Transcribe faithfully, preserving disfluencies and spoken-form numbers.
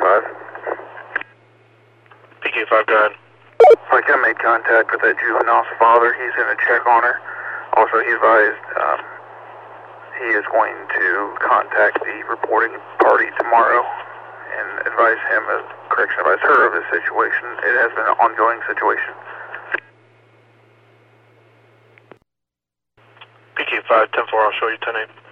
five. P K five, go ahead. Like, I made contact with that juvenile's father. He's going to check on her. Also, he advised um, he is going to contact the reporting party tomorrow and advise him, uh, correction, advise her of the situation. It has been an ongoing situation. P K five, ten four, I'll show you ten eight.